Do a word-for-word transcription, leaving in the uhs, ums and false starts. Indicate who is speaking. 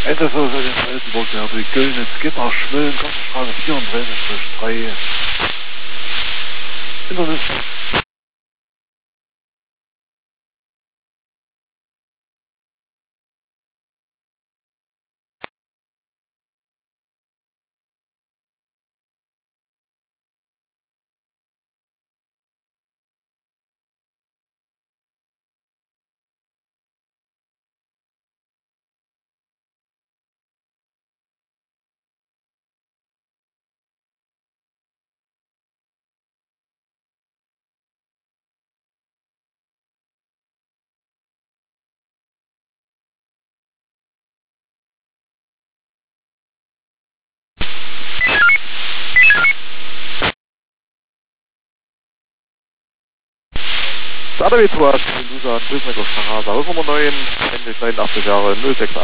Speaker 1: Etwas aus dem Altenburg, der die Göllnitz, Gitter, Schmölln, Gartenstraße vierunddreißig drei. Internet. Adavitua, Lusa, Bösnecker Straße, Haus Nummer neun, Ende neunundachtzig Jahre, null sechs eins.